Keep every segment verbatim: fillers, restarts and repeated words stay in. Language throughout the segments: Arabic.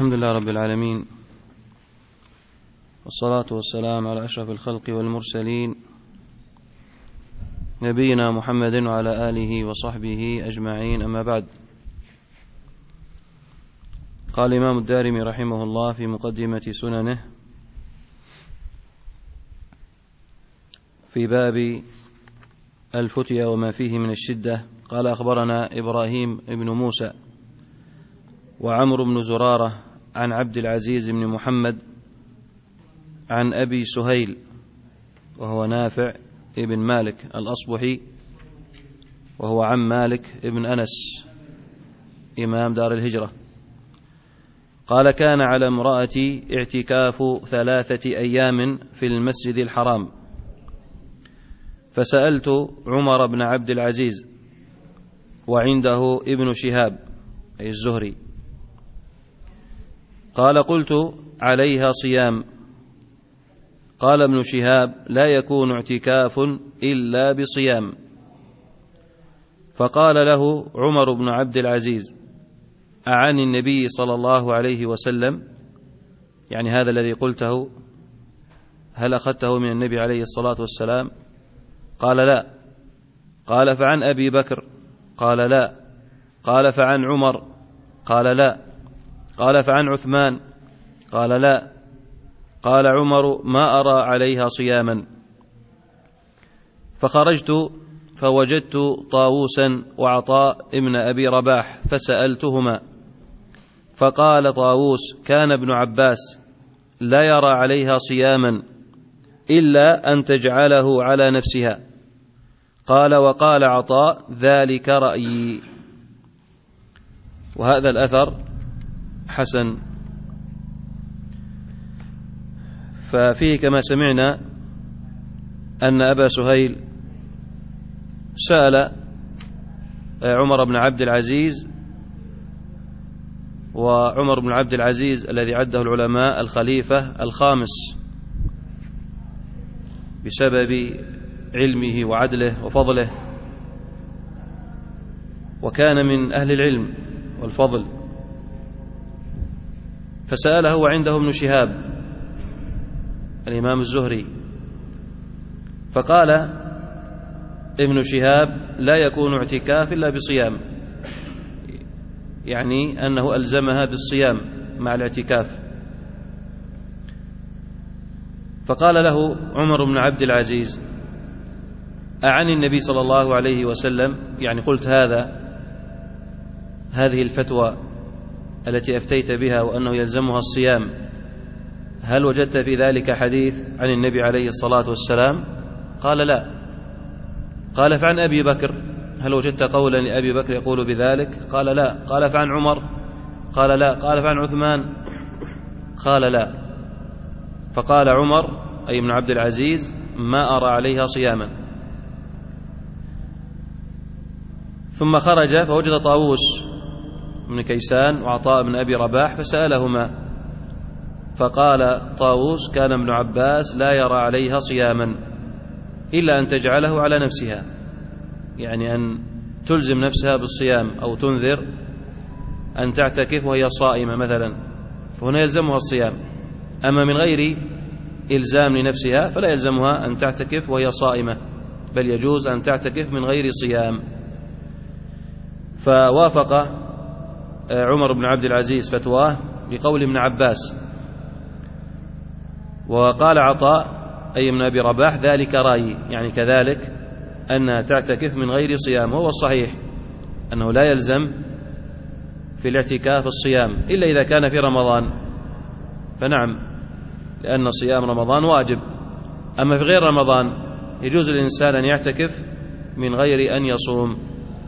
الحمد لله رب العالمين، والصلاة والسلام على أشرف الخلق والمرسلين نبينا محمد وعلى آله وصحبه أجمعين، أما بعد. قال الإمام الدارمي رحمه الله في مقدمة سننه في باب الفتية وما فيه من الشدة، قال: أخبرنا إبراهيم بن موسى وعمر بن زرارة عن عبد العزيز بن محمد عن أبي سهيل وهو نافع ابن مالك الأصبحي، وهو عم مالك ابن أنس إمام دار الهجرة، قال: كان على امرأتي اعتكاف ثلاثة أيام في المسجد الحرام، فسألت عمر بن عبد العزيز وعنده ابن شهاب أي الزهري، قال: قلت: عليها صيام؟ قال ابن شهاب: لا يكون اعتكاف إلا بصيام. فقال له عمر بن عبد العزيز: أعن النبي صلى الله عليه وسلم، يعني هذا الذي قلته هل أخذته من النبي عليه الصلاة والسلام؟ قال: لا. قال: فعن أبي بكر؟ قال: لا. قال: فعن عمر؟ قال: لا. قال: فعن عثمان؟ قال: لا. قال عمر: ما أرى عليها صياما. فخرجت فوجدت طاووسا وعطاء ابن أبي رباح فسألتهما، فقال طاووس: كان ابن عباس لا يرى عليها صياما إلا أن تجعله على نفسها. قال: وقال عطاء: ذلك رأيي. وهذا الأثر حسن، ففيه كما سمعنا أن أبا سهيل سأل عمر بن عبد العزيز، وعمر بن عبد العزيز الذي عده العلماء الخليفة الخامس بسبب علمه وعدله وفضله، وكان من أهل العلم والفضل، فسأله وعنده ابن شهاب الإمام الزهري، فقال ابن شهاب: لا يكون اعتكاف إلا بصيام، يعني أنه ألزمها بالصيام مع الاعتكاف. فقال له عمر بن عبد العزيز: أعن النبي صلى الله عليه وسلم، يعني قلت هذا هذه الفتوى التي أفتيت بها وأنه يلزمها الصيام، هل وجدت في ذلك حديث عن النبي عليه الصلاة والسلام؟ قال: لا. قال: فعن أبي بكر؟ هل وجدت قولا لأبي بكر يقول بذلك؟ قال: لا. قال: فعن عمر؟ قال: لا. قال: فعن عثمان؟ قال: لا. فقال عمر أي ابن عبد العزيز: ما أرى عليها صياما. ثم خرج فوجد طاووس بن كيسان وعطاء بن أبي رباح فسألهما، فقال طاووس: كان ابن عباس لا يرى عليها صياما إلا أن تجعله على نفسها، يعني أن تلزم نفسها بالصيام أو تنذر أن تعتكف وهي صائمة مثلا، فهنا يلزمها الصيام. أما من غير إلزام لنفسها فلا يلزمها أن تعتكف وهي صائمة، بل يجوز أن تعتكف من غير صيام. فوافق عمر بن عبد العزيز فتواه بقول ابن عباس. وقال عطاء أي ابن أبي رباح: ذلك رأيي، يعني كذلك أنها تعتكف من غير صيام. وهو الصحيح أنه لا يلزم في الاعتكاف الصيام إلا إذا كان في رمضان، فنعم، لأن صيام رمضان واجب. أما في غير رمضان يجوز للإنسان أن يعتكف من غير أن يصوم.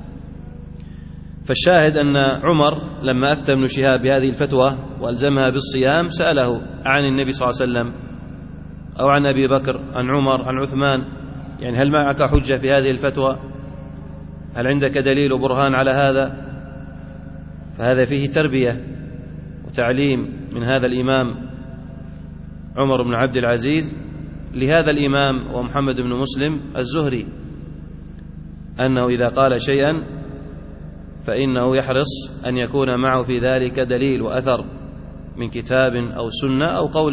فالشاهد أن عمر لما أفتى ابن شهاب بهذه الفتوى وألزمها بالصيام سأله عن النبي صلى الله عليه وسلم أو عن أبي بكر، عن عمر، عن عثمان، يعني هل معك حجة في هذه الفتوى؟ هل عندك دليل وبرهان على هذا؟ فهذا فيه تربية وتعليم من هذا الإمام عمر بن عبد العزيز لهذا الإمام ومحمد بن مسلم الزهري، أنه إذا قال شيئا فإنه يحرص أن يكون معه في ذلك دليل وأثر من كتاب أو سنة أو قول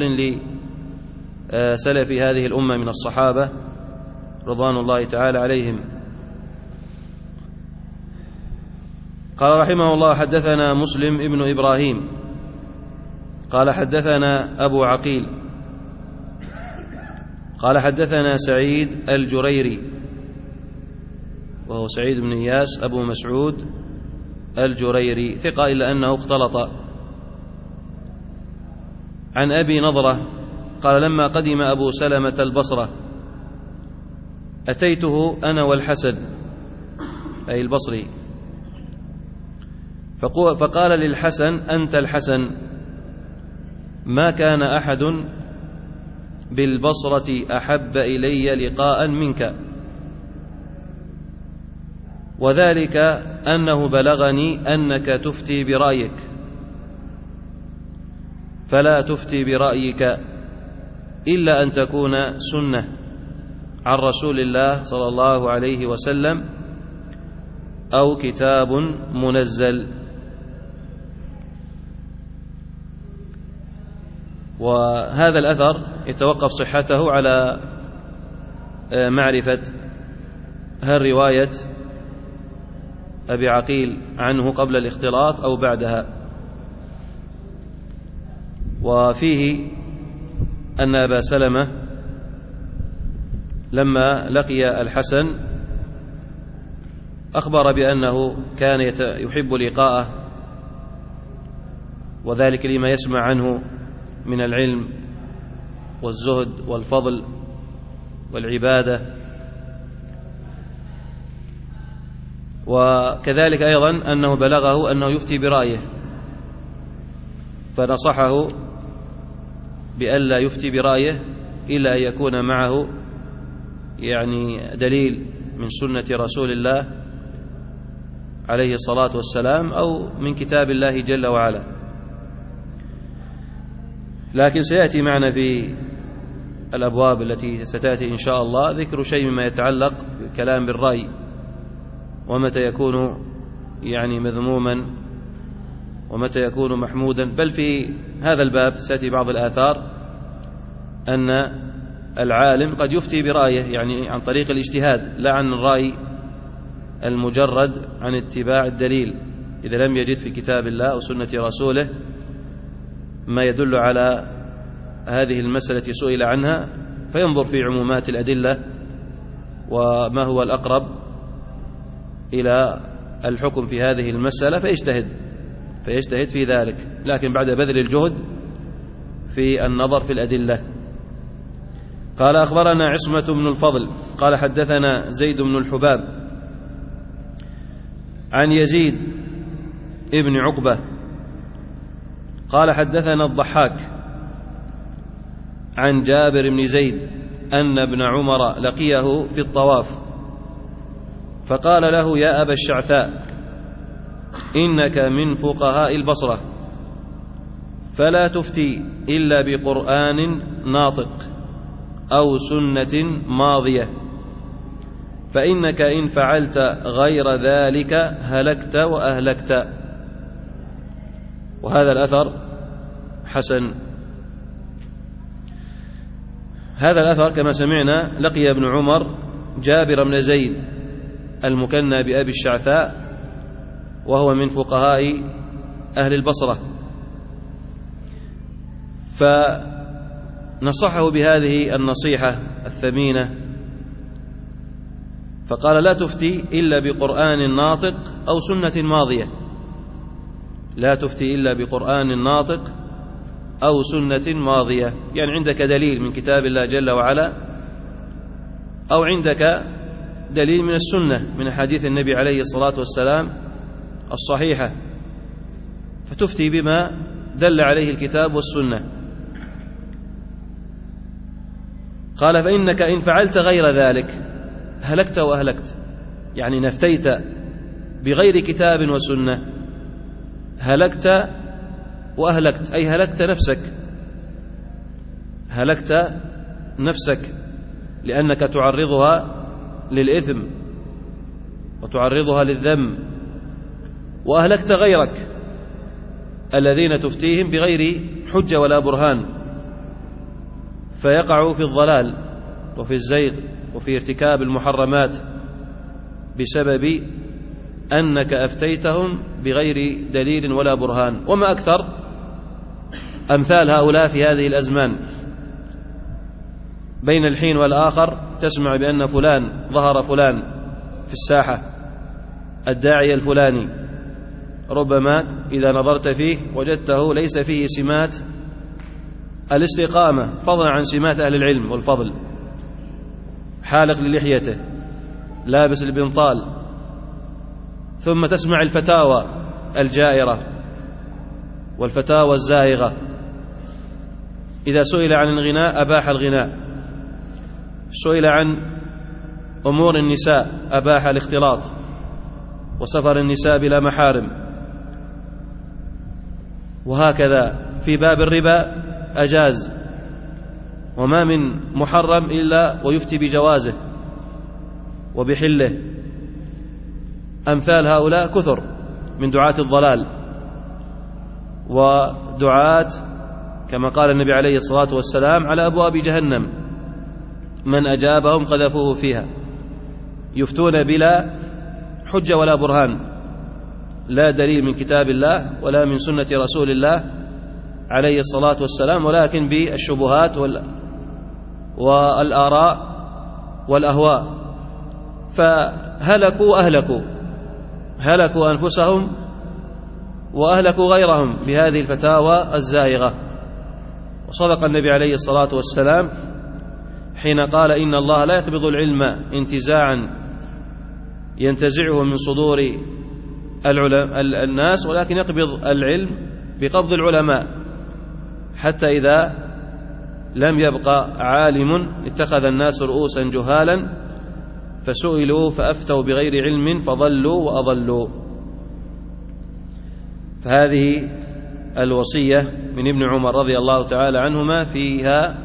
لسلف هذه الأمة من الصحابة رضوان الله تعالى عليهم. قال رحمه الله: حدثنا مسلم ابن إبراهيم قال حدثنا أبو عقيل قال حدثنا سعيد الجريري وهو سعيد بن إياس أبو مسعود الجريري ثقة إلا أنه اختلط، عن أبي نضرة قال: لما قدم أبو سلمة البصرة أتيته أنا والحسن أي البصري، فقال للحسن: أنت الحسن، ما كان أحد بالبصرة أحب إلي لقاء منك، وذلك أنه بلغني أنك تفتي برأيك، فلا تفتي برأيك إلا أن تكون سنة عن رسول الله صلى الله عليه وسلم أو كتاب منزل. وهذا الأثر يتوقف صحته على معرفة هل رواية أبي عقيل عنه قبل الاختلاط أو بعدها. وفيه أن أبا سلمة لما لقي الحسن أخبر بأنه كان يحب لقاءه، وذلك لما يسمع عنه من العلم والزهد والفضل والعبادة، وكذلك أيضا أنه بلغه أنه يفتي برأيه، فنصحه بألا يفتي برأيه إلا أن يكون معه يعني دليل من سنة رسول الله عليه الصلاة والسلام أو من كتاب الله جل وعلا. لكن سيأتي معنا في الأبواب التي ستأتي إن شاء الله ذكر شيء مما يتعلق بالكلام بالرأي، ومتى يكون يعني مذموما ومتى يكون محمودا. بل في هذا الباب سيأتي بعض الآثار أن العالم قد يفتي برأيه، يعني عن طريق الاجتهاد لا عن الرأي المجرد عن اتباع الدليل، إذا لم يجد في كتاب الله أو سنة رسوله ما يدل على هذه المسألة سئل عنها، فينظر في عمومات الأدلة وما هو الأقرب إلى الحكم في هذه المسألة فيجتهد فيجتهد في ذلك، لكن بعد بذل الجهد في النظر في الأدلة. قال: أخبرنا عصمة بن الفضل قال حدثنا زيد بن الحباب عن يزيد ابن عقبة قال حدثنا الضحاك عن جابر بن زيد أن ابن عمر لقيه في الطواف فقال له: يا أبا الشعثاء، إنك من فقهاء البصرة، فلا تفتي إلا بقرآن ناطق أو سنة ماضية، فإنك إن فعلت غير ذلك هلكت وأهلكت. وهذا الأثر حسن. هذا الأثر كما سمعنا لقي ابن عمر جابر بن زيد المكنى بأبي الشعثاء، وهو من فقهاء أهل البصرة، فنصحه بهذه النصيحة الثمينة، فقال: لا تفتي إلا بقرآن ناطق أو سنة ماضية، لا تفتي إلا بقرآن ناطق أو سنة ماضية، يعني عندك دليل من كتاب الله جل وعلا أو عندك دليل من السنة من حديث النبي عليه الصلاة والسلام الصحيحة، فتفتي بما دل عليه الكتاب والسنة. قال: فإنك إن فعلت غير ذلك هلكت وأهلكت، يعني نفتيت بغير كتاب وسنة هلكت وأهلكت، أي هلكت نفسك، هلكت نفسك لأنك تعرضها للإثم وتعرضها للذم، وأهلكت غيرك الذين تفتيهم بغير حجة ولا برهان، فيقع في الضلال وفي الزيغ وفي ارتكاب المحرمات بسبب أنك أفتيتهم بغير دليل ولا برهان. وما أكثر أمثال هؤلاء في هذه الأزمان، بين الحين والآخر تسمع بأن فلان ظهر فلان في الساحة الداعية الفلاني، ربما إذا نظرت فيه وجدته ليس فيه سمات الاستقامة فضلا عن سمات أهل العلم والفضل، حالق للحيته، لابس البنطال. ثم تسمع الفتاوى الجائرة والفتاوى الزائغة، إذا سئل عن الغناء أباح الغناء، سئل عن أمور النساء أباح الاختلاط وسفر النساء بلا محارم، وهكذا في باب الربا أجاز، وما من محرم إلا ويفتي بجوازه وبحله. أمثال هؤلاء كثر من دعاة الضلال ودعاة كما قال النبي عليه الصلاة والسلام على أبواب جهنم، من أجابهم قذفوه فيها، يفتون بلا حجة ولا برهان، لا دليل من كتاب الله ولا من سنة رسول الله عليه الصلاة والسلام، ولكن بالشبهات والآراء والأهواء، فهلكوا أهلكوا هلكوا أنفسهم وأهلكوا غيرهم بهذه الفتاوى الزائغة. وصدق النبي عليه الصلاة والسلام حين قال إن الله لا يقبض العلم انتزاعا ينتزعه من صدور الناس، ولكن يقبض العلم بقبض العلماء، حتى إذا لم يبقى عالم اتخذ الناس رؤوسا جهالا فسئلوا فأفتوا بغير علم فضلوا وأضلوا. فهذه الوصية من ابن عمر رضي الله تعالى عنهما فيها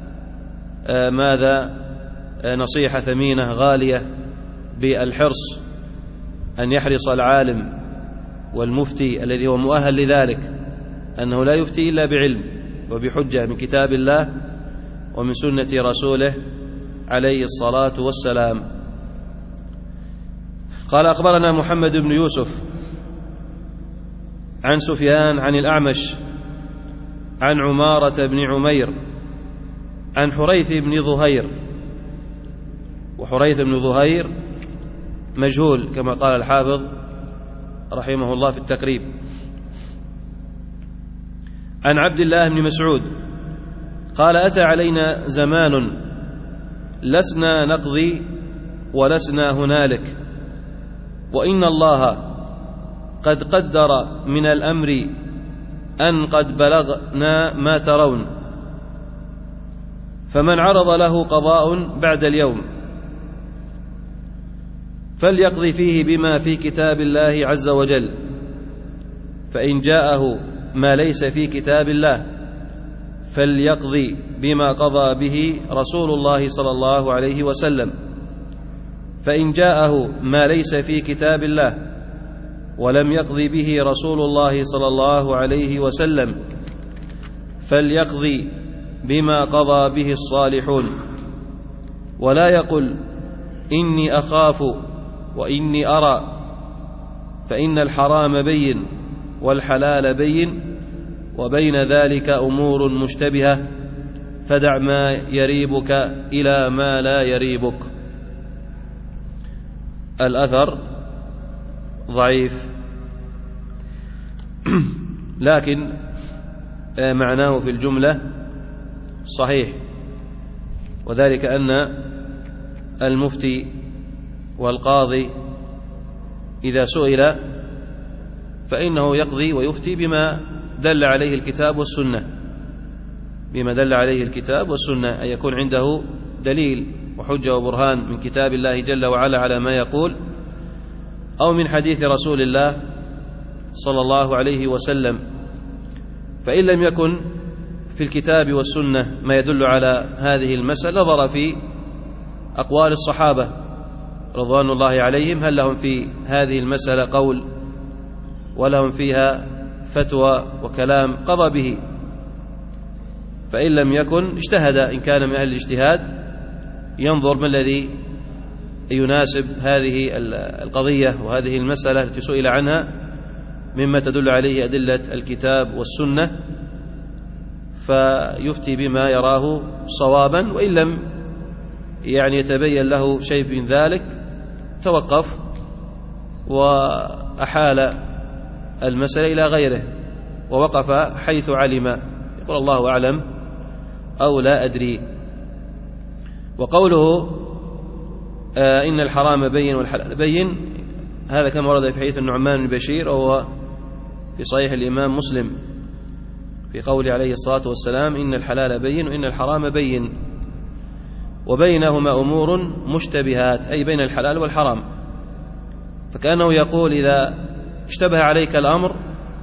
ماذا؟ نصيحة ثمينة غالية بالحرص أن يحرص العالم والمفتي الذي هو مؤهل لذلك أنه لا يفتي إلا بعلم وبحجة من كتاب الله ومن سنة رسوله عليه الصلاة والسلام. قال أخبرنا محمد بن يوسف عن سفيان عن الأعمش عن عمارة بن عمير عن حريث بن ظهير، وحريث بن ظهير مجهول كما قال الحافظ رحمه الله في التقريب، عن عبد الله بن مسعود قال أتى علينا زمان لسنا نقضي ولسنا هنالك، وإن الله قد قدر من الأمر أن قد بلغنا ما ترون، فمن عرض له قضاء بعد اليوم فليقضي فيه بما في كتاب الله عز وجل، فإن جاءه ما ليس في كتاب الله فليقضي بما قضى به رسول الله صلى الله عليه وسلم، فإن جاءه ما ليس في كتاب الله ولم يقضي به رسول الله صلى الله عليه وسلم فليقضي بما قضى به الصالحون، ولا يقل إني أخاف وإني أرى، فإن الحرام بين والحلال بين وبين ذلك أمور مشتبهة، فدع ما يريبك إلى ما لا يريبك. الأثر ضعيف لكن معناه في الجملة صحيح، وذلك أن المفتي والقاضي إذا سئل فإنه يقضي ويفتي بما دل عليه الكتاب والسنة، بما دل عليه الكتاب والسنة، أن يكون عنده دليل وحجة وبرهان من كتاب الله جل وعلا على ما يقول، أو من حديث رسول الله صلى الله عليه وسلم. فإن لم يكن في الكتاب والسنة ما يدل على هذه المسألة نظر في أقوال الصحابة رضوان الله عليهم، هل لهم في هذه المسألة قول ولهم فيها فتوى وكلام قضى به فإن لم يكن اجتهد، إن كان من أهل الاجتهاد ينظر ما الذي يناسب هذه القضية وهذه المسألة التي سئل عنها مما تدل عليه أدلة الكتاب والسنة، فيفتي بما يراه صوابا، وإن لم يعني يتبين له شيء من ذلك توقف وأحال المسألة إلى غيره ووقف حيث علم، يقول الله أعلم أو لا أدري. وقوله آه إن الحرام بين والحلال بين، هذا كما ورد في حديث النعمان بن بشير وهو في صحيح الإمام مسلم في قوله عليه الصلاة والسلام إن الحلال بين وإن الحرام بين، وبينهما أمور مشتبهات، أي بين الحلال والحرام. فكأنه يقول إذا اشتبه عليك الأمر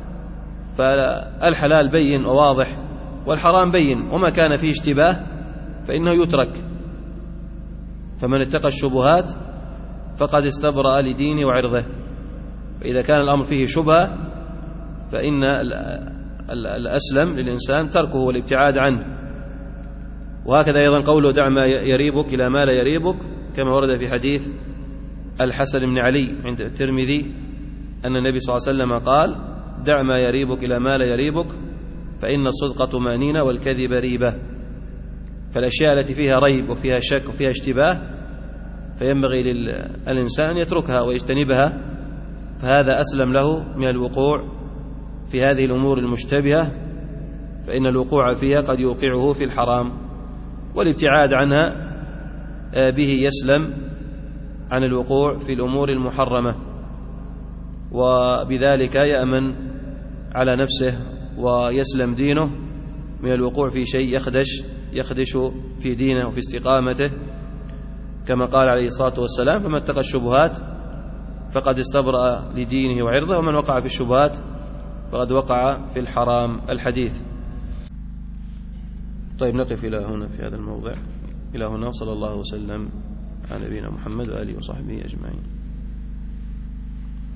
فالحلال بين وواضح والحرام بين، وما كان فيه اشتباه فإنه يترك، فمن اتقى الشبهات فقد استبرأ لدينه وعرضه. فإذا كان الأمر فيه شبهة فإن الأسلم للإنسان تركه والابتعاد عنه. وهكذا أيضا قوله دع ما يريبك إلى ما لا يريبك، كما ورد في حديث الحسن بن علي عند الترمذي أن النبي صلى الله عليه وسلم قال دع ما يريبك إلى ما لا يريبك فإن الصدق طمأنينة والكذب ريبة. فالأشياء التي فيها ريب وفيها شك وفيها اشتباه فينبغي للإنسان يتركها ويجتنبها، فهذا أسلم له من الوقوع في هذه الأمور المشتبهة، فإن الوقوع فيها قد يوقعه في الحرام، والابتعاد عنها به يسلم عن الوقوع في الأمور المحرمة، وبذلك يأمن على نفسه ويسلم دينه من الوقوع في شيء يخدش يخدش في دينه وفي استقامته، كما قال عليه الصلاة والسلام فمن اتقى الشبهات فقد استبرأ لدينه وعرضه، ومن وقع في الشبهات فقد وقع في الحرام. الحديث. طيب نقف إلى هنا في هذا الموضع، إلى هنا، صلى الله وسلم على نبينا محمد وآله وصحبه أجمعين.